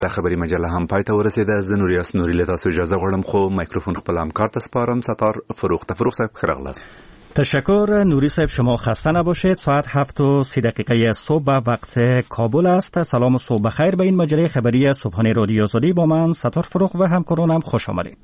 د خبري مجله هم پای ته ورسېده. زه نوریاس نوري له تاسو اجازه غواړم خو مایکروفون خپل همکار ته سپارم. ستار فروخ صاحب ښه راغلاست. تشکر نوری صاحب، شما خسته نباشید. ساعت 7:30 صبح وقت کابل است. سلام و صبح بخیر به این مجله خبری صبحانه رادیو آزادی. با من ستار فروخ و همکارانم خوش آمدید.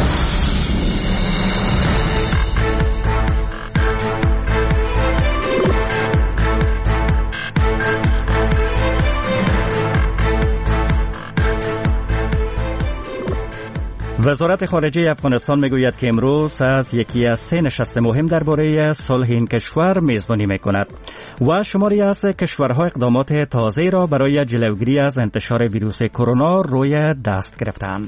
وزارت خارجه افغانستان میگوید که امروز از یکی از 3 نشست مهم درباره صلح این کشور میزبانی میکند و شماری از کشورها اقدامات تازه را برای جلوگیری از انتشار ویروس کرونا روی دست گرفتند.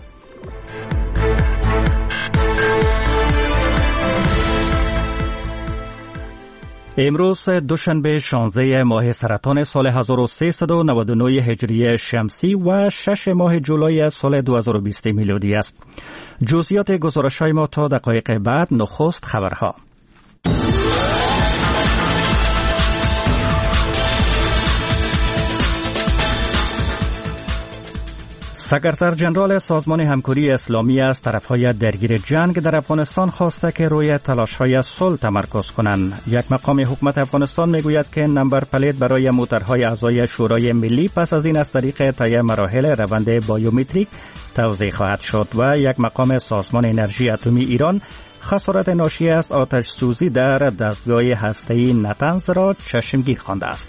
امروز دوشنبه 16 ماه سرطان سال 1399 هجری شمسی و 6 ماه جولای سال 2020 میلادی است. جزئیات گزارش‌های ما تا دقایق بعد. نخست خبرها. سکرتر جنرال سازمان همکاری اسلامی از طرفهای درگیر جنگ در افغانستان خواسته که روی تلاش‌های صلح تمرکز کنند. یک مقام حکومت افغانستان میگوید که نمبر پلیت برای موترهای اعضای شورای ملی پس از این از طریق طی مراحل روند بایومتریک توزیع خواهد شد و یک مقام سازمان انرژی اتمی ایران خسارت ناشی از آتش سوزی در دستگاه هسته‌ای نتنز را چشمگیر خوانده است.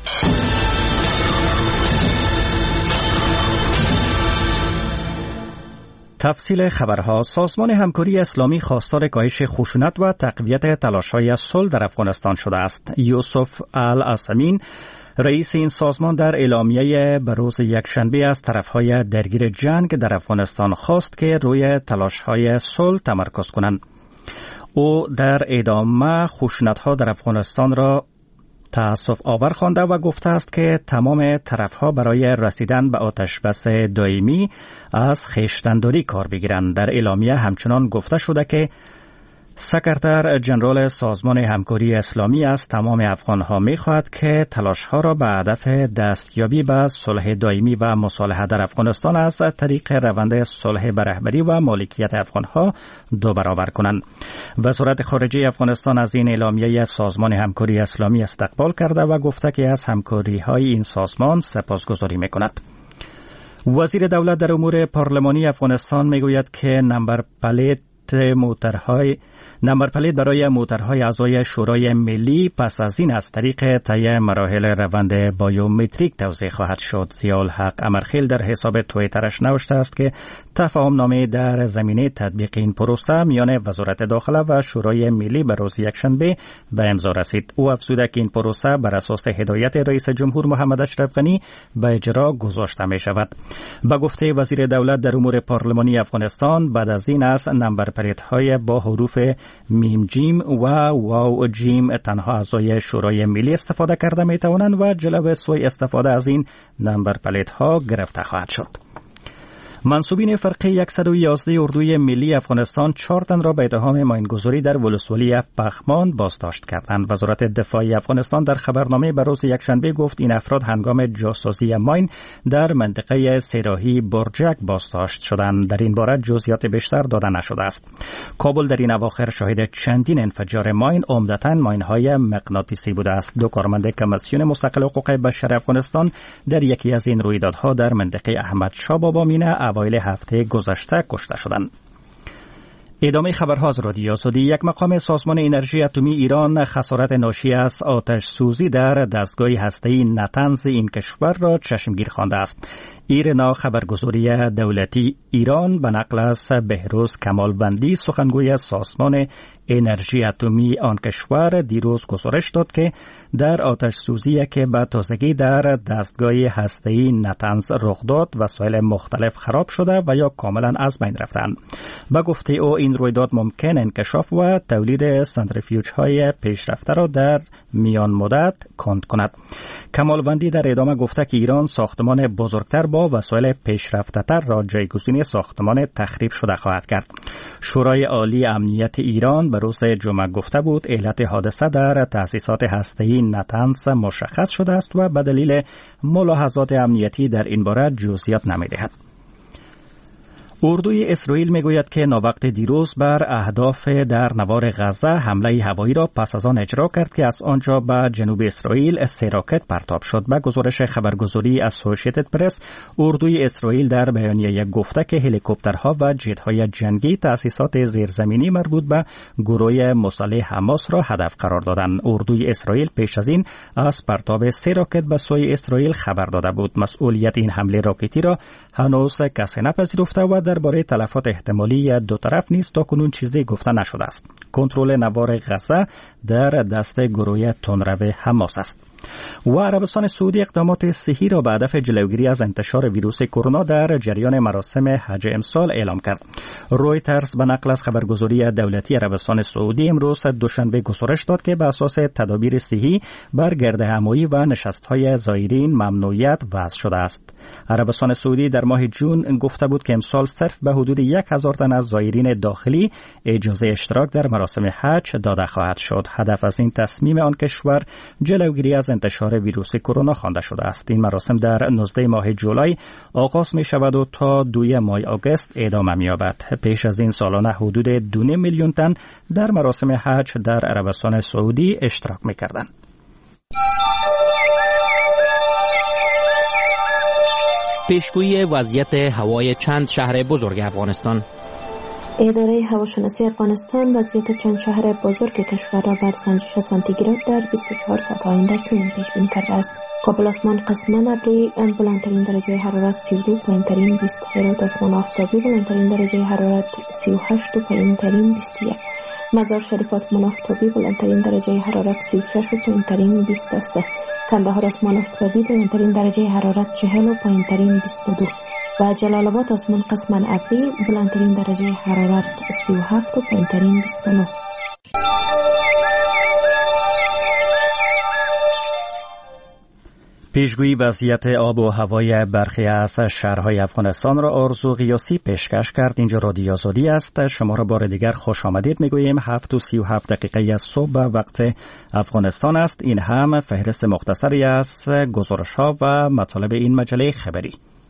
تفصیل خبرها. سازمان همکاری اسلامی خواستار کاهش خشونت و تقویت تلاش‌های صلح در افغانستان شده است. یوسف العثیمین رئیس این سازمان در اعلامیه به روز یکشنبه از طرفهای درگیر جنگ در افغانستان خواست که روی تلاش‌های صلح تمرکز کنند. او در ادامه خشونت‌ها در افغانستان را تأسف آور خوانده و گفته است که تمام طرفها برای رسیدن به آتشبس دائمی از خویشتن‌داری کار بگیرند. در اعلامیه همچنان گفته شده که سکرتر جنرال سازمان همکاری اسلامی از تمام افغانها می‌خواهد که تلاش‌ها را به هدف دستیابی به صلح دائمی و مصالحه در افغانستان از طریق روند صلح به رهبری و مالکیت افغانها 2 برابر کنند. وزارت خارجه افغانستان از این اعلامیه سازمان همکاری اسلامی استقبال کرده و گفته که از همکاری‌های این سازمان سپاسگزاری می‌کند. وزیر دولت در امور پارلمانی افغانستان می‌گوید که نمبر پلیت برای موترهای اعضای شورای ملی پس از این از طریق طی مراحل روند بایومتریک توزیع خواهد شد. ضیاءالحق امرخیل در حساب توییترش نوشته است که تفاهم نامه در زمینه تطبیق این پروسه میان وزارت داخله و شورای ملی به روز یکشنبه به امضا رسید. او افزوده که این پروسه بر اساس هدایت رئیس جمهور محمد اشرف غنی به اجرا گذاشته می شود. به گفته وزیر دولت در امور پارلمانی افغانستان بعد از این از نمبر پلیت‌های با حروف میم جیم و واو جیم تنها اعضای شورای ملی استفاده کرده می توانند و جلوه سوء استفاده از این نمبر پلیت ها گرفته خواهد شد. منصوبین فرقه 111 اردوی ملی افغانستان 4 تن را به اتهام ماینگذاری در ولسوالی پخمان بازداشت کردند. وزارت دفاع افغانستان در خبرنامه به روز یکشنبه گفت این افراد هنگام جاسازی ماین در منطقه سیراهی برجک بازداشت شدند. در این باره جزئیات بیشتر داده نشده است. کابل در این اواخر شاهد چندین انفجار ماین، عمدتاً ماین‌های مغناطیسی بوده است. 2 کارمند کمیسیون مستقل حقوق بشر افغانستان در یکی از این رویدادها در منطقه احمدشاه بابا مینه اوایل هفته گذشته کشته شدند. ادامه خبرها از رادیو آزادی. یک مقام سازمان انرژی اتمی ایران خسارت ناشی از آتش سوزی در دستگاه هسته‌ای نتنز این کشور را چشمگیر خوانده است. ایرنا خبرگزاری دولتی ایران به نقل از بهروز کمالوندی سخنگوی سازمان انرژی اتمی آن کشور دیروز گزارش داد که در آتش سوزی که به تازگی در دستگاه هسته‌ای نتنز رخ داد وسایل مختلف خراب شده و یا کاملا از بین رفتند. به گفته او این این رویداد ممکن انکشاف و تولید سنتریفیوژهای پیشرفته را در میان مدت کند کند. کمالوندی در ادامه گفته که ایران ساختمان بزرگتر با وسایل پیشرفته‌تر را جایگزین ساختمان تخریب شده خواهد کرد. شورای عالی امنیت ایران به روز جمعه گفته بود علت حادثه در تأسیسات هسته‌ای نتنز مشخص شده است و به دلیل ملاحظات امنیتی در این باره جزئیات نمی‌دهد. اردوی اسرائیل میگوید که ناوقت دیروز بر اهداف در نوار غزه حمله هوایی را پس از آن اجرا کرد که از آنجا به جنوب اسرائیل 3 راکت پرتاب شد. به گزارش خبرگزاری اسوسییتد پرس، اردوی اسرائیل در بیانیه گفته که هلیکوپترها و جت‌های جنگی تأسیسات زیرزمینی مربوط به گروه مسلح حماس را هدف قرار دادند. اردوی اسرائیل پیش از این از پرتاب 3 راکت به سوی اسرائیل خبر داده بود. مسئولیت این حمله راکتی را هنوز کسی نپذیرفته و درباره تلفات احتمالی دو طرف نیز تاکنون چیزی گفته نشده است. کنترل نوار غزه در دست گروه تندرو حماس است. و عربستان سعودی اقدامات صحی را به هدف جلوگیری از انتشار ویروس کرونا در جریان مراسم حج امسال اعلام کرد. رویترز به نقل از خبرگزاری دولتی عربستان سعودی امروز دوشنبه گزارش داد که به اساس تدابیر صحی بر گردهمایی و نشست‌های زائرین ممنوعیت وضع شده است. عربستان سعودی در ماه جون گفته بود که امسال صرف به حدود 1000 تن از زائرین داخلی اجازه اشتراک در مراسم حج داده خواهد شد. هدف از این تصمیم آن کشور جلوگیری از انتشار ویروس کرونا خوانده شده است. این مراسم در 19 ماه جولای آغاز می شود و تا 2 ماه آگوست ادامه می یابد. پیش از این سالانه حدود 2 میلیون تن در مراسم حج در عربستان سعودی اشتراک می کردند. پیشگویی وضعیت هوای چند شهر بزرگ افغانستان. اداره هواشناسی افغانستان وضعیت چند شهر بزرگ کشور را بر سنجش سانتیگراد در 24 ساعت آینده چنین پیش بینی کرده است: کابل آسمان قسما ابری، بلندترین درجه حرارت 32، پایینترین 20. هرات آسمان آفتابی، بلندترین درجه حرارت 38 و پایینترین 21. مزار شریف آسمان آفتابی، بلندترین درجه حرارت 36 و پایینترین 23. کندهار آسمان آفتابی، بلندترین درجه حرارت 40 و پایینترین 22. و جلال آباد آسمان قسما ابری، بلندترین درجه حرارت 37 و پایینترین 29. پیشگویی وضعیت آب و هوای برخی از شهرهای افغانستان را آرزو قیاسی پیشکش کرد. اینجا رادیو آزادی است. شما را بار دیگر خوش آمدید میگوییم. 7:37 از صبح وقت افغانستان است. این هم فهرست مختصری از گزارش‌ها و مطالب این مجله خبری.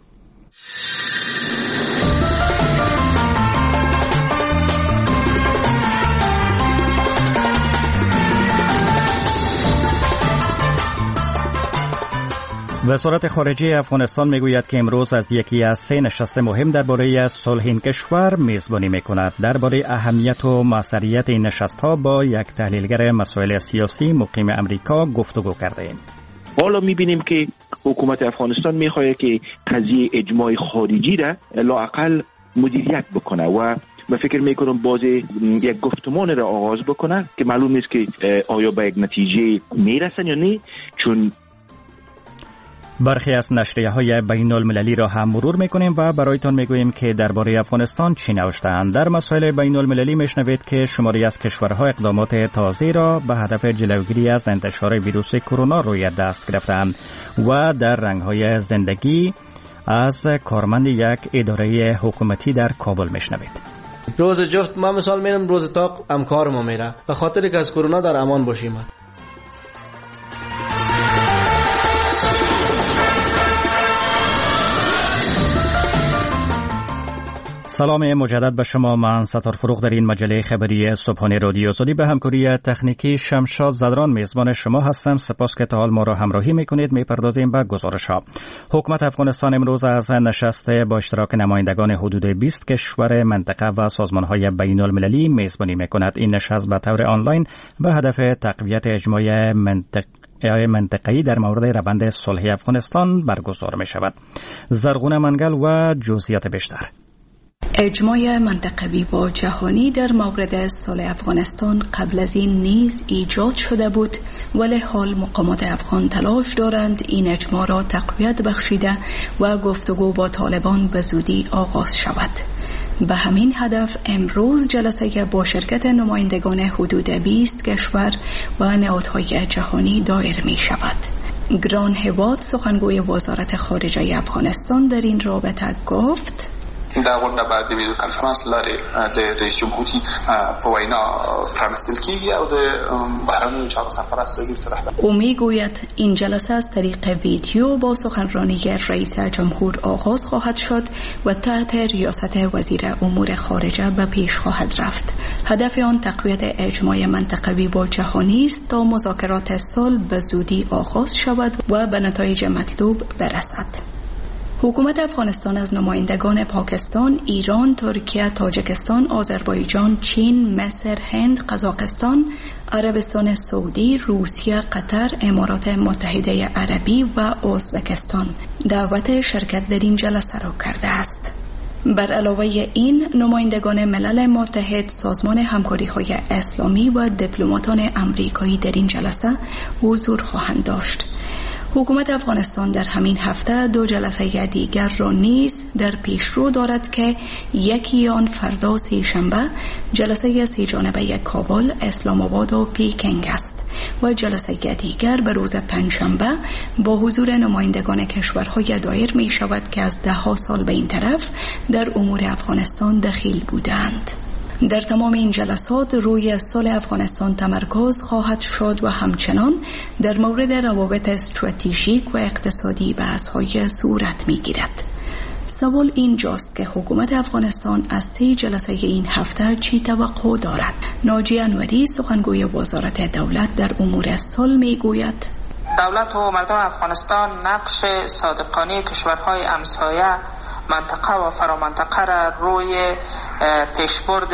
وزارت خارجه افغانستان میگوید که امروز از یکی از 3 نشست مهم درباره صلح این کشور میزبانی میکند. درباره اهمیت و موثریت این نشست‌ها با یک تحلیلگر مسائل سیاسی مقیم امریکا گفتگو کردیم. حالا میبینیم که حکومت افغانستان میخواهد که قضیه اجماع خارجی را لااقل مدیریت بکنه و من فکر میکنم باز یک گفتمان را آغاز بکنه که معلوم نیست که آیا به یک نتیجه میرسن یا نه، چون برخی از نشریه‌های بین المللی را هم مرور می‌کنیم و برایتان میگوییم که درباره افغانستان چی نوشته‌اند. در مسائل بین المللی میشنوید که شماری از کشورها اقدامات تازه را به هدف جلوگیری از انتشار ویروس کرونا روی دست گرفتند و در رنگ‌های زندگی از کارمند یک اداره حکومتی در کابل میشنوید. روز جفت ما مثال میرم، روز تاق هم کار ما میره به خاطر که از کرونا در امان باشیم. سلام مجدد به شما. من ستار فروغ در این مجله خبری صبحانه رادیو آزادی به همکاری تکنیکی شمشاد زدران میزبان شما هستم. سپاس که تا حال ما را همراهی میکنید. میپردازیم به گزارش ها. حکومت افغانستان امروز از نشست با اشتراک نمایندگان حدود 20 کشور منطقه و سازمان های بین المللی میزبانی میکند. این نشست به طور آنلاین به هدف تقویت اجماع منطقه‌ای در مورد روند صلح افغانستان برگزار می شود. زرغون منگل و جزئیات بیشتر. اجماع منطقوی و جهانی در مورد صلح افغانستان قبل از این نیز ایجاد شده بود ولی حال مقامات افغان تلاش دارند این اجماع را تقویت بخشیده و گفتگو با طالبان به زودی آغاز شود. به همین هدف امروز جلسه با شرکت نمایندگان حدود 20 کشور و نهادهای جهانی دایر می شود. گران هواد سخنگوی وزارت خارجه افغانستان در این رابطه گفت: دا غونډه به د ویډیو کانفرنس لارې د رئیس جمهوري په وینا پرانستل کیږي او د بهرنیو چارو سرپرست دکتر رهبر او میگوید این جلسه از طریق ویدیو با سخنرانی رئیس جمهور آغاز خواهد شد و تحت ریاست وزیر امور خارجه به پیش خواهد رفت. هدف آن تقویت اجماع منطقوی با جهانی است تا مذاکرات صلح به زودی آغاز شود و به نتایج مطلوب برسد. حکومت افغانستان از نمایندگان پاکستان، ایران، ترکیه، تاجیکستان، آذربایجان، چین، مصر، هند، قزاقستان، عربستان سعودی، روسیه، قطر، امارات متحده عربی و ازبکستان دعوت شرکت در این جلسه را کرده است. بر علاوه این نمایندگان ملل متحد، سازمان همکاری‌های اسلامی و دیپلماتان امریکایی در این جلسه حضور خواهند داشت. حکومت افغانستان در همین هفته 2 جلسه دیگر را نیز در پیشرو دارد که یکی آن فردا سه‌شنبه جلسه 3 جانبه کابل، اسلام آباد و پیکنگ است و جلسه دیگر به روز پنجشنبه با حضور نمایندگان کشورهای دایر می شود که از 10 سال به این طرف در امور افغانستان دخیل بودند. در تمام این جلسات روی صلح افغانستان تمرکز خواهد شد و همچنان در مورد روابط استراتژیک و اقتصادی بحث‌های صورت می‌گیرد. سوال اینجاست که حکومت افغانستان از طی جلسه این هفته چی توقع دارد؟ ناجی انوری سخنگوی وزارت دولت در امور صلح می‌گوید: دولت و مردم افغانستان نقش صادقانه کشورهای همسایه منطقه و فرامنطقه را روی پیشبرد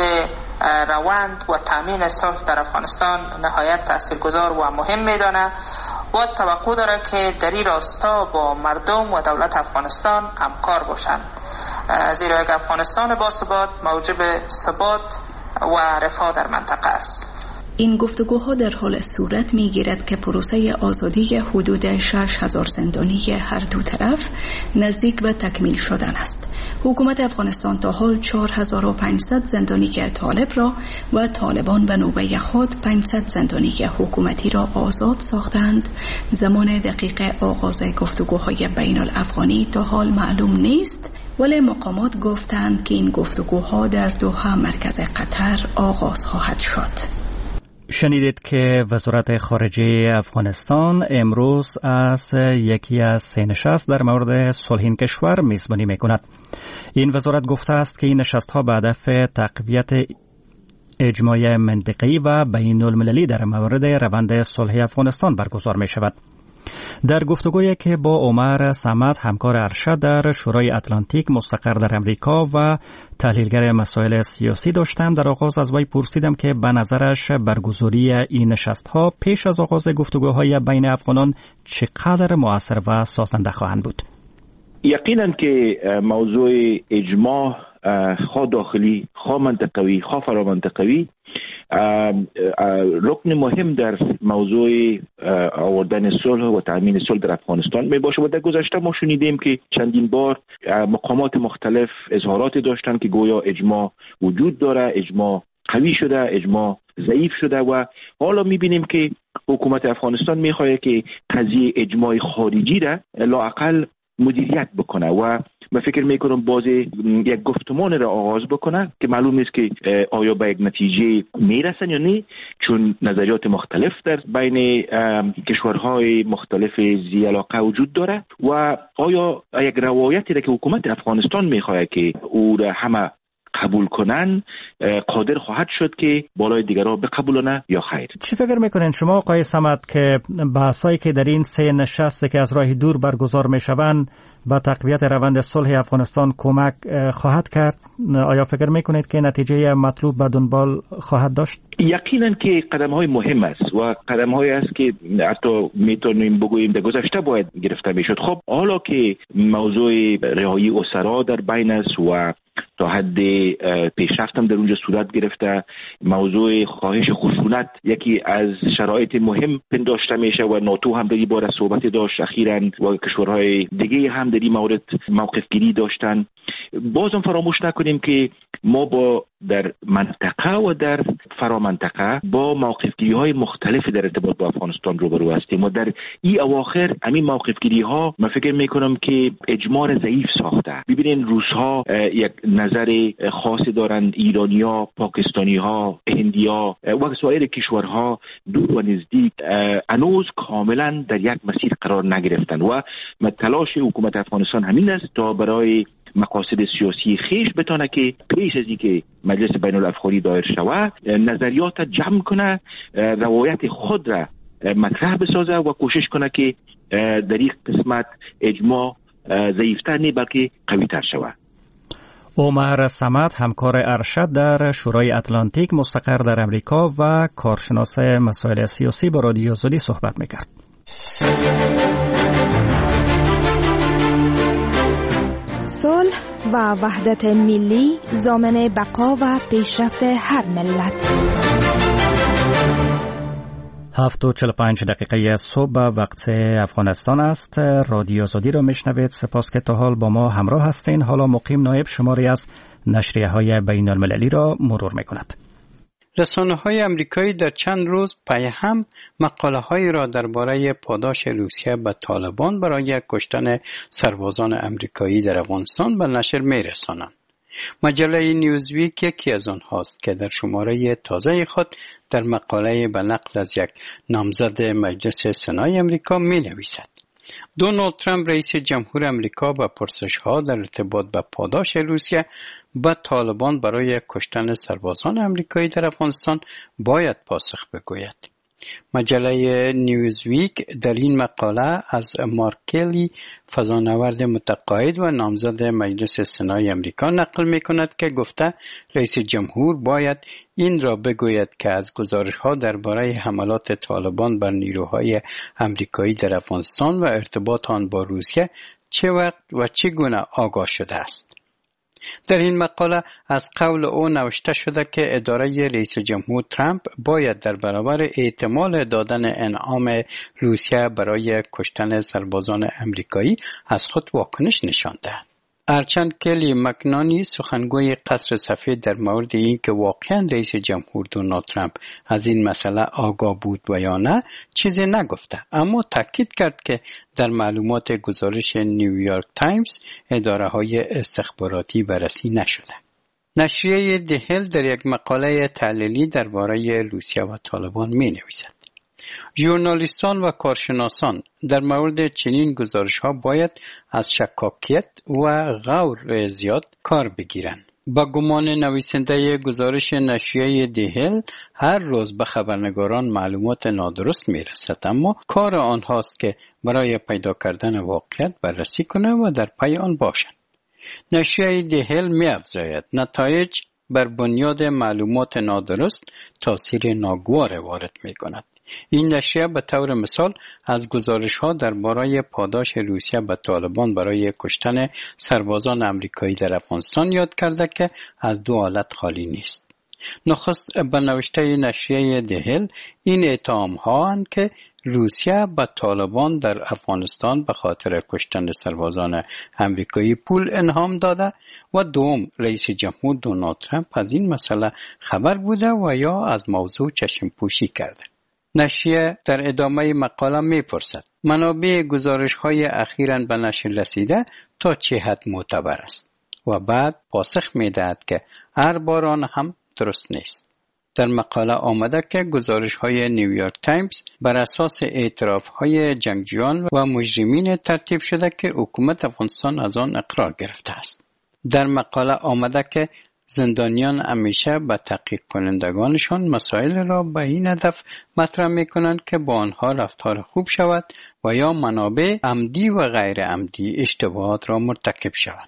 روند و تامین صلح در افغانستان نهایت تاثیرگذار و مهم می‌داند و توقع دارد که در این راستا با مردم و دولت افغانستان همکار باشند، زیرا یک افغانستان باثبات موجب ثبات و رفاه در منطقه است. این گفتگوها در حال صورت می‌گیرد که پروسه آزادی حدود 6000 زندانی هر دو طرف نزدیک به تکمیل شدن است. حکومت افغانستان تا حال 4500 زندانی طالب را و طالبان به نوبه خود 500 زندانی حکومتی را آزاد ساختند. زمان دقیق آغاز گفتگوهای بین الافغانی تا حال معلوم نیست، ولی مقامات گفتند که این گفتگوها در دوحه مرکز قطر آغاز خواهد شد. شنیدید که وزارت خارجه افغانستان امروز از یکی از 3 نشست در مورد صلح این کشور میزبانی میکند. این وزارت گفته است که این نشست‌ها به هدف تقویت اجماع منطقی و بین المللی در مورد روند صلح افغانستان برگزار می شود. در گفتگویی که با عمر صمد همکار ارشد در شورای اتلانتیک مستقر در امریکا و تحلیلگر مسائل سیاسی داشتم، در آغاز از وی پرسیدم که به نظرش برگزاری این نشست‌ها پیش از آغاز گفتگوهای بین افغانان چقدر مؤثر و سازنده خواهند بود. یقینا که موضوع اجماع خواه داخلی، خواه منطقوی، خواه فرامنطقوی رکن مهم در موضوع آوردن صلح و تامین صلح در افغانستان می باشه و در گذشته ما شنیدیم که چندین بار مقامات مختلف اظهارات داشتن که گویا اجماع وجود داره، اجماع قوی شده، اجماع ضعیف شده و حالا میبینیم که حکومت افغانستان میخواد که قضیه اجماع خارجی را لااقل مدیریت بکنه و من فکر میکنم باز یک گفتمان را آغاز بکنه که معلوم نیست که آیا به یک نتیجه میرسن یا نه، چون نظریات مختلف در بین کشورهای مختلف ذی علاقه وجود داره و آیا یک روایتی را که حکومت افغانستان میخواد که او را همه قبول کنن قادر خواهد شد که بالای دیگرها بقبولونه یا خیر؟ چی فکر میکنین شما آقای صمد که بحثایی که در این 3 نشست که از راه دور برگزار میشوند با تقویت روند صلح افغانستان کمک خواهد کرد؟ آیا فکر میکنید که نتیجه مطلوب به دنبال خواهد داشت؟ یقینا که قدم‌های مهم است و قدم‌هایی است که حتی میتونیم بگوییم در گذشته باید گرفته میشد. خب حالا که موضوع رهایی اسرا در بین است و تا حد پیشرفت هم در اونجا صورت گرفته. موضوع خواهش خشونت یکی از شرایط مهم پنداشته میشه و ناتو هم در این باره صحبت داشت اخیراً و کشورهای دیگه هم در این مورد موقف گیری داشتن. بازم فراموش نکنیم که ما با در منطقه و در فرامنطقه با موقفگیری های مختلف در ارتباط با افغانستان روبرو هستیم و در این اواخر همین موقفگیری ها من فکر میکنم که اجماع ضعیف ساخته. ببینین روس‌ها یک نظر خاصی دارند، ایرانی‌ها، پاکستانی‌ها، هندی‌ها و سایر کشورها دور و نزدیک هنوز کاملا در یک مسیر قرار نگرفتن و تلاش حکومت افغانستان همین است تا برای مقاصد سیاسی خیش بتونه که پیش از اینکه مجلس بین الافغانی دایر شود نظریات جمع کنه، روایت خود را مطرح بسازه و کوشش کنه که در این قسمت اجماع ضعیفتر نه بلکه قوی‌تر شود. عمر صمد، همکار ارشد در شورای اتلانتیک مستقر در امریکا و کارشناس مسائل سیاسی با رادیو آزادی صحبت می‌کرد. صلح و وحدت ملی ضامن بقا و پیشرفت هر ملت. 7:45 صبح وقت افغانستان است. رادیو آزادی را میشنوید. سپاس که تا حال با ما همراه هستین. حالا مقیم نایب شماری از نشریه‌های بین المللی را مرور میکند. رسانه‌های آمریکایی در چند روز پی هم مقاله‌هایی را درباره پاداش روسیه به طالبان برای کشتن سربازان آمریکایی در افغانستان به نشر می‌رسانند. مجله نیوزویک یکی از آنهاست که در شماره تازه خود در مقاله به نقل از یک نامزد مجلس سنای آمریکا می‌نویسد: دونالد ترامپ رئیس جمهور آمریکا به پرسش‌ها در ارتباط به پاداش روسیه به طالبان برای کشتن سربازان آمریکایی در افغانستان باید پاسخ بگوید. مجله نیوزویک در این مقاله از مارک کلی، فضانورد متقاعد و نامزد مجلس سنای آمریکا نقل می‌کند که گفته رئیس جمهور باید این را بگوید که از گزارش‌ها درباره حملات طالبان بر نیروهای آمریکایی در افغانستان و ارتباط آن با روسیه چه وقت و چگونه آگاه شده است. در این مقاله از قول او نوشته شده که اداره رئیس جمهور ترامپ باید در برابر احتمال دادن انعام روسیه برای کشتن سربازان آمریکایی از خود واکنش نشان دهد. هرچند کلی مکنانی، سخنگوی قصر سفید، در مورد این که واقعا رئیس جمهور دونالد ترامپ از این مسئله آگاه بود و یا نه چیزی نگفته، اما تاکید کرد که در معلومات گزارش نیویورک تایمز اداره‌های استخباراتی بررسی نشده. نشریه دهل در یک مقاله تحلیلی درباره روسیه و طالبان می‌نویسد: ژورنالیستان و کارشناسان در مورد چنین گزارش‌ها باید از شکاکیت و غور زیاد کار بگیرند. با گمان نویسنده گزارش نشریه دهل، هر روز به خبرنگاران معلومات نادرست میرسد، اما کار آنهاست که برای پیدا کردن واقعیت بررسی کنند و در پی آن باشند. نشریه دهل می‌افزاید نتایج بر بنیاد معلومات نادرست تاثیر ناگوار وارد می‌کند. این نشریه به طور مثال از گزارش‌ها درباره پاداش روسیه به طالبان برای کشتن سربازان آمریکایی در افغانستان یاد کرده که از دو حالت خالی نیست. نخست به نوشته نشریه دهل این اتهام‌ها اند که روسیه به طالبان در افغانستان به خاطر کشتن سربازان آمریکایی پول انعام داده و دوم رئیس جمهور دونالد ترامپ از این مسئله خبر بوده و یا از موضوع چشم پوشی کرده. نشریه در ادامه مقاله می‌پرسد منابع گزارش‌های اخیراً به نشر رسیده تا چه حد معتبر است و بعد پاسخ می‌دهد که هر بار آن هم درست نیست. در مقاله آمده که گزارش‌های نیویورک تایمز بر اساس اعتراف‌های جنگجویان و مجرمین ترتیب شده که حکومت افغانستان از آن اقرار گرفته است. در مقاله آمده که زندانیان همیشه به تحقیق کنندگانشان مسائل را به این هدف مطرح می‌کنند که با آنها رفتار خوب شود و یا منابع عمدی و غیر عمدی اشتباهات را مرتکب شوند.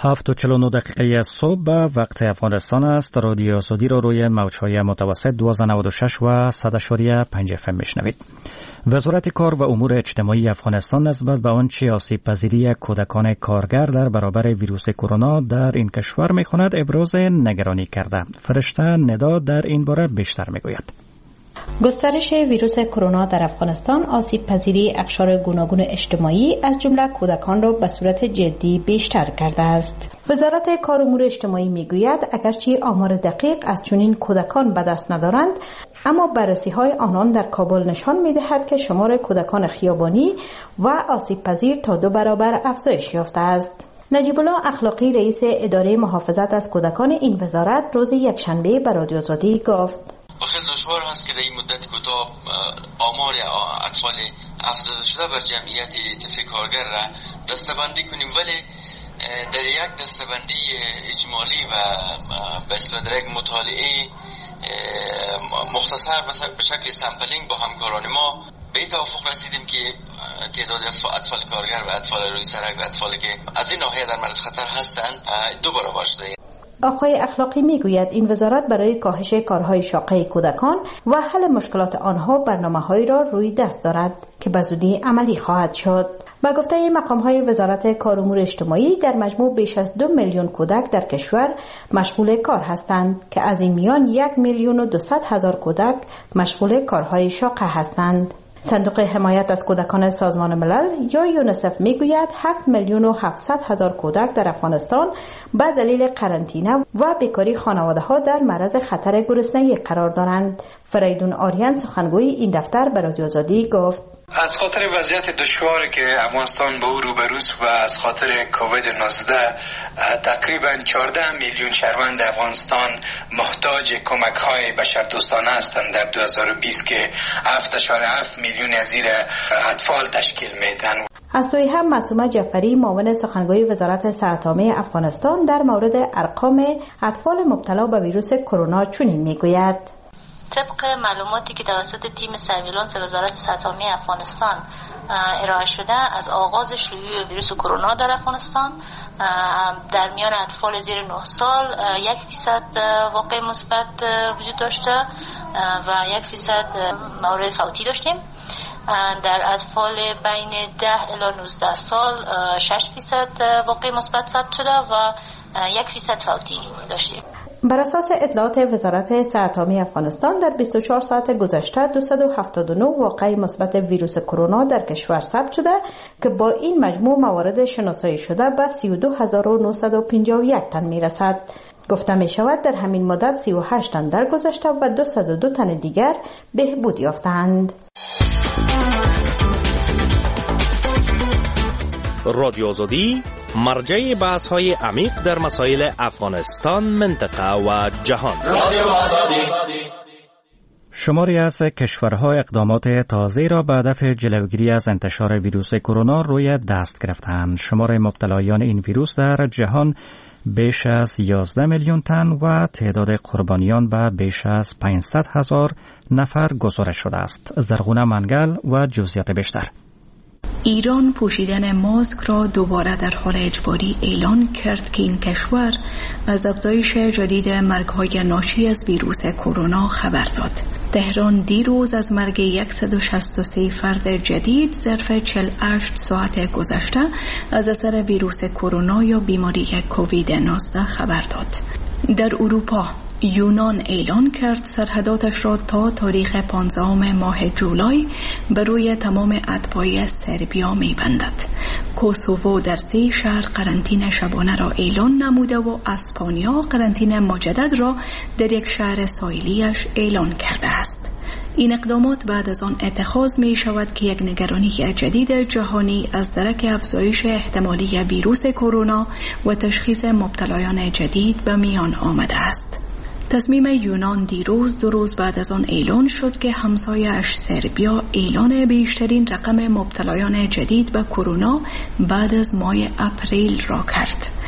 7:49 دقیقه صبح به وقت افغانستان است. رادیو آزادی را روی موج‌های متوسط 1296 و 100.5 FM میشنوید. وزارت کار و امور اجتماعی افغانستان نسبت به آنچه آسیب پذیری کودکان کارگر در برابر ویروس کرونا در این کشور می‌کند ابراز نگرانی کرده. فرشته ندا در این باره بیشتر میگوید. گسترش ویروس کرونا در افغانستان آسیب پذیری اقشار گوناگون اجتماعی از جمله کودکان را به صورت جدی بیشتر کرده است. وزارت کار و امور اجتماعی میگوید اگرچه آمار دقیق از چنین کودکان به دست ندارند، اما بررسی‌های آنان در کابل نشان می‌دهد که شمار کودکان خیابانی و آسیب پذیر تا 2 برابر افزایش یافته است. نجیب الله اخلاقی رئیس اداره محافظت از کودکان این وزارت روز یکشنبه به رادیو آزادی گفت: خیلی دشوار هست که در این مدت کوتاه آمار اطفال افزایش شده بر جمعیت طفل کارگر را دسته‌بندی کنیم، ولی در یک دسته‌بندی اجمالی و به اصطلاح در یک مطالعه مختصر به شکل سامپلینگ با همکاران ما به این توافق رسیدیم که تعداد اطفال کارگر و اطفال روی سرک و اطفالی که از این ناحیه در معرض خطر هستند 2 برابر شده. آقای اخلاقی میگوید این وزارت برای کاهش کارهای شاقه کودکان و حل مشکلات آنها برنامه‌هایی را روی دست دارد که به زودی عملی خواهد شد. با گفته مقام‌های وزارت کار و امور اجتماعی در مجموع بیش از 2 میلیون کودک در کشور مشغول کار هستند که از این میان 1,200,000 کودک مشغول کارهای شاقه هستند. صندوق حمایت از کودکان سازمان ملل یا یونیسف میگوید 7,700,000 کودک در افغانستان به دلیل قرنطینه و بیکاری خانواده‌ها در معرض خطر گرسنگی قرار دارند. فریدون آریان سخنگوی این دفتر به رادیو آزادی گفت: از خاطر وضعیت دشواری که افغانستان به او روبروست و از خاطر کووید 19 تقریبا 14 میلیون شهروند افغانستان محتاج کمک‌های بشردوستانه هستند در 2020 که 7.7 میلیون از این اطفال تشکیل میدن. از سوی هم معصومه جعفری معاون سخنگوی وزارت صحت عامه افغانستان در مورد ارقام اطفال مبتلا به ویروس کرونا چنین میگوید: طبق معلوماتی که توسط تیم سرویلانس وزارت صحت عامه افغانستان ارائه شده، از آغاز شیوع ویروس کرونا در افغانستان در میان اطفال زیر 9 سال 1% واقع مثبت وجود داشته و 1% مورد فوتی داشتیم. در اطفال بین 10 الی 19 سال 6% واقع مثبت ثبت شده و 1% فوتی داشتیم. بر اساس اطلاعات وزارت صحت عامه افغانستان در 24 ساعت گذشته 279 واقعه مثبت ویروس کرونا در کشور ثبت شده که با این مجموع موارد شناسایی شده به 32,951 تن میرسد. گفته می شود در همین مدت 38 تن درگذشته و 202 تن دیگر بهبود یافتند. رادیو آزادی مرجع بحث‌های عمیق در مسائل افغانستان، منطقه و جهان. رادیو آزادی. شماری از کشورها اقدامات تازه را به هدف جلوگیری از انتشار ویروس کرونا روی دست گرفتند. شمار مبتلایان این ویروس در جهان بیش از 11 میلیون تن و تعداد قربانیان به بیش از 500,000 نفر گزارش شده است. زرغونه منگل و جزئیات بیشتر. ایران پوشیدن ماسک را دوباره در حال اجباری اعلان کرد که این کشور از افزایش جدید مرگ‌های ناشی از ویروس کرونا خبر داد. تهران دیروز از مرگ 163 فرد جدید ظرف 48 ساعت گذشته از اثر ویروس کرونا یا بیماری کووید 19 خبر داد. در اروپا یونان اعلان کرد سرحداتش را تا تاریخ 15 ماه جولای بر روی تمام اتباع سربیا می‌بندد. کوسوو در 3 شهر قرنطینه شبانه را اعلان نموده و اسپانیا قرنطینه مجدد را در یک شهر ساحلیش اعلان کرده است. این اقدامات بعد از آن اتخاذ می شود که یک نگرانی جدید جهانی از درک افزایش احتمالی ویروس کرونا و تشخیص مبتلایان جدید به میان آمده است. تصمیم یونان دیروز 2 روز بعد از آن اعلان شد که همسایه‌اش سربیا اعلان بیشترین رقم مبتلایان جدید به کرونا بعد از ماه اپریل را کرد.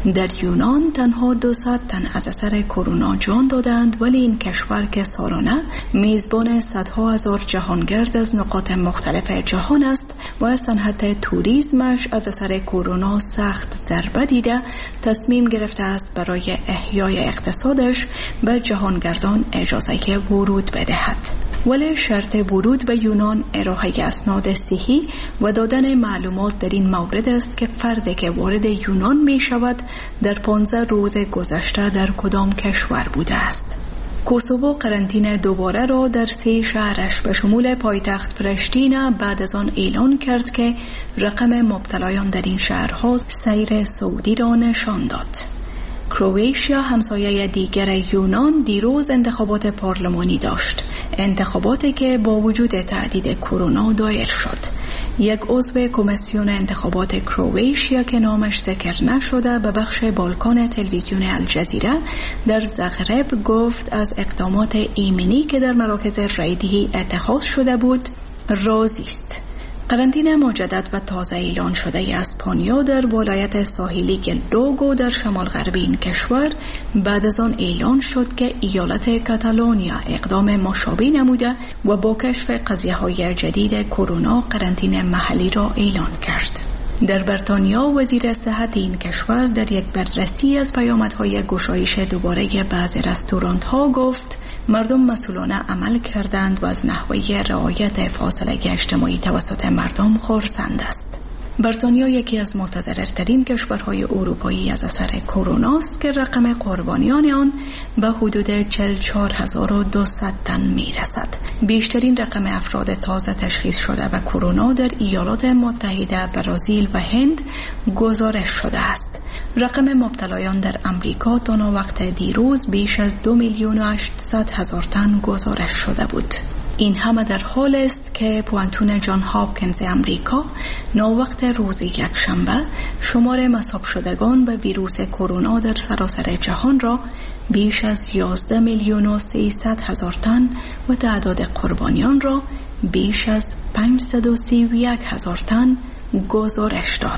در یونان تنها 200 تن از اثر کرونا جان دادند، ولی این کشور که سالانه میزبان صدها هزار جهانگرد از نقاط مختلف جهان است و صنعت توریسمش از اثر کرونا سخت ضربه دیده، تصمیم گرفته است برای احیای اقتصادش به جهانگردان اجازه ورود بدهد. ولی شرط ورود به یونان ارائه اسناد صحی و دادن معلومات در این مورد است که فردی که وارد یونان می شود در 15 روز گذشته در کدام کشور بوده است. کوسوو قرنطینه دوباره را در 3 شهرش به شمول پایتخت پرشتینا بعد از آن اعلان کرد که رقم مبتلایان در این شهرها سیر سعودی را نشان داد. کرواتیا همسایه دیگر یونان دیروز انتخابات پارلمانی داشت، انتخاباتی که با وجود تهدید کرونا دایر شد. یک عضو کمیسیون انتخابات کرواتیا که نامش ذکر نشده به بخش بالکان تلویزیون الجزیره در زاغرب گفت از اقدامات ایمنی که در مراکز رایدهی اتخاذ شده بود راضی است. قرنطینه مجدد و تازه اعلان شده اسپانیا در ولایت ساحلی گلدوگو در شمال غربی این کشور بعد از آن اعلان شد که ایالت کاتالونیا اقدام مشابه نموده و با کشف قضیه‌های جدید کرونا قرنطینه محلی را اعلان کرد. در بریتانیا وزیر صحت این کشور در یک بررسی از پیامدهای گشایش دوباره بعضی رستوران‌ها گفت مردم مسئولانه عمل کردند و از نحوه رعایت فاصله اجتماعی توسط مردم خرسند است. بریتانیا یکی از متضررترین کشورهای اروپایی از اثر کرونا است که رقم قربانیان آن به حدود 44,200 تن میرسد. بیشترین رقم افراد تازه تشخیص شده به کرونا در ایالات متحده، برزیل و هند گزارش شده است. رقم مبتلایان در امریکا تا وقت دیروز بیش از 2,800,000 تن گزارش شده بود. این همه در حال است که پوانتون جان هاپکینز امریکا ناوقت روز یکشنبه شمار مصاب شدگان به ویروس کرونا در سراسر جهان را بیش از 11,300,000 تن و تعداد قربانیان را بیش از 531,000 تن گزارش داد.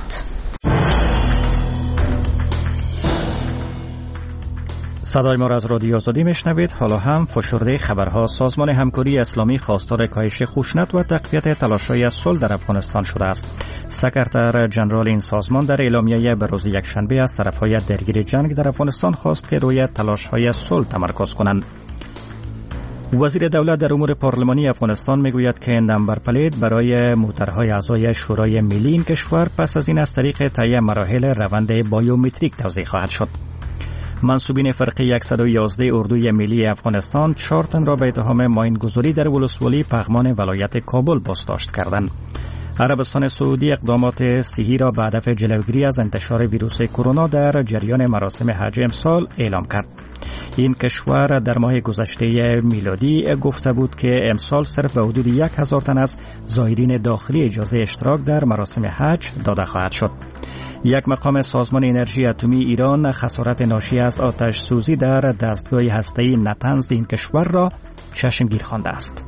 صدای ما را از رادیو آزادی میشنوید. حالا هم فشرده خبرها. سازمان همکاری اسلامی خواستار کاهش خشونت و تقویت تلاش‌های صلح در افغانستان شده است. سکرتر جنرال این سازمان در اعلامیه به روز یکشنبه از طرف‌های درگیر جنگ در افغانستان خواست که روی تلاش‌های صلح تمرکز کنند. وزیر دولت در امور پارلمانی افغانستان میگوید که نمبر پلیت برای موترهای اعضای شورای ملی این کشور پس از این از طریق طی مراحل روند بایومتریک توزیع خواهد شد. منصوبین فرقه 111 اردوی ملی افغانستان 4 تن را به اتهام ماینگذاری در ولسوالی پغمان ولایت کابل بازداشت کردند. عربستان سعودی اقدامات صحی را به هدف جلوگیری از انتشار ویروس کرونا در جریان مراسم حج امسال اعلام کرد. این کشور در ماه گذشته میلادی گفته بود که امسال صرف به حدود 1,000 تن از زائرین داخلی اجازه اشتراک در مراسم حج داده خواهد شد. یک مقام سازمان انرژی اتمی ایران خسارت ناشی از آتش سوزی در دستگاه هسته‌ای نتنز این کشور را چشمگیر خوانده است.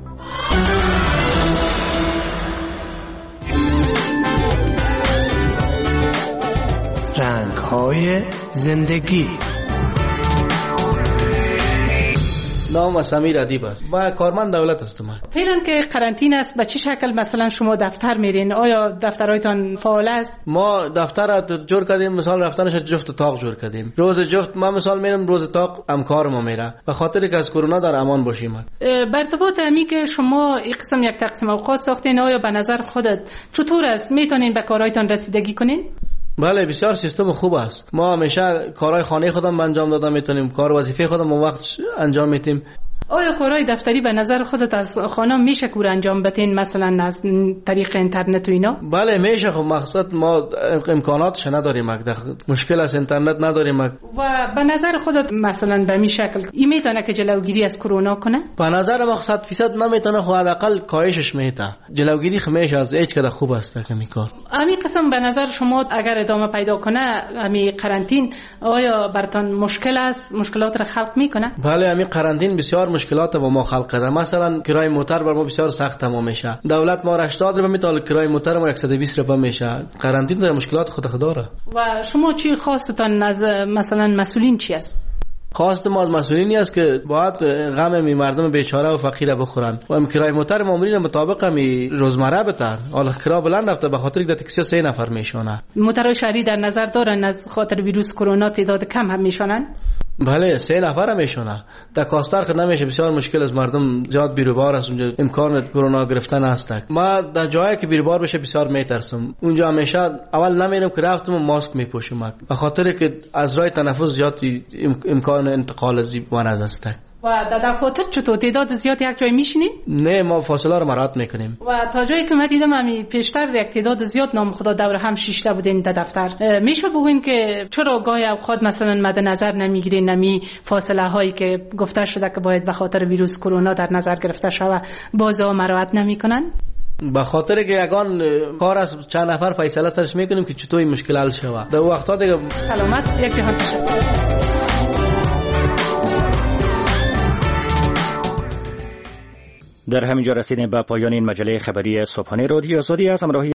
رنگ‌های زندگی. نام سمیر ادیب است. با کارمند دولت هستم. فعلا که قرنطینه است به چه شکل مثلا شما دفتر میرین؟ آیا دفترهایتان فعال است؟ ما دفتر جور کردیم، مثلا رفتنش جفت اتاق جور کردیم. روز جفت ما مثلا میرم روز اتاق همکار ما میره به خاطر که از کرونا در امان باشیم. به ارتباط همی که شما این قسم یک تقسیم اوقات ساختین، آیا به نظر خودت چطور است میتونین به کارهایتان رسیدگی کنین؟ بله بسیار سیستم خوب است. ما همیشه کارهای خانه خودم انجام دادم میتونیم، کار وظیفه خودم اون وقت انجام میتیم. آیا کارهای دفتری به نظر خودت از خانه میشه کور انجام بدین، مثلا از طریق اینترنت و اینا؟ بله میشه. خب مقصد ما امکاناتش نداریم، مشکل از اینترنت نداریم. و به نظر خودت مثلا به می شکل این میتونه که جلوگیری از کرونا کنه؟ به نظر ما 100% نمیتونه، خو حداقل کاهشش میته. جلوگیری خمیشه از هیچ کده خوب است که میکار. امی قسم به نظر شما اگر ادامه پیدا کنه امی قرنطین آیا براتون مشکل است، مشکلات را خلق میکنه؟ بله امی قرنطین بسیار مشکلات با ما خلق کرده. مثلا کرایه موتر بر ما بسیار سخت تمام میشه. دولت ما 80 روپیه میتونه، کرایه موتر ما 120 روپیه میشه. قرنطینه در مشکلات خود داره. و شما چی خواستتان از مثلا مسئولین چی است؟ خواست ما از مسئولینی است که باید غم می مردم بیچاره و فقیر بخورن و کرایه موتر مامورین مطابق می روزمره بتن. حالا کرایه بلند رفته به خاطر که تاکسی 3 نفر میشونه. موترهای شهری در نظر دارن از خاطر ویروس کرونا تعداد کم هم میشونن؟ بله 3 نفر میشونه. در کاستر که نمیشه، بسیار مشکل از مردم زیاد بیروبار است اونجا، امکان کرونا گرفتن هست. ما در جایی که بیروبار بشه بسیار میترسم. اونجا همیشه اول نمیرم که رفتم ماسک میپوشم به خاطر که از راه تنفس زیاد امکان انتقال از مرض است. و در دفاتر چطور تعداد زیاد یک جای میشینین؟ نه، ما فاصله رو مراعات میکنیم. و تا جایی که من دیدم همین پیشتر یک تعداد زیاد نام خدا دور هم 6 تا بودین در دفتر. میشه بگوین که چرا گاهی اوقات مثلا مد نظر نمیگیرین نمی فاصله هایی که گفته شده که باید به خاطر ویروس کرونا در نظر گرفته شود بازها مراعات نمیکنن؟ به خاطر که یگان کار از چند نفر فیصله سرش میکنیم که چطور این مشکل حل شود. در وقتا دیگه سلامت. یک جهان تشکر. در همینجا رسیدیم به پایان این مجله خبری صبحانه رادیو آزادی. از همراهی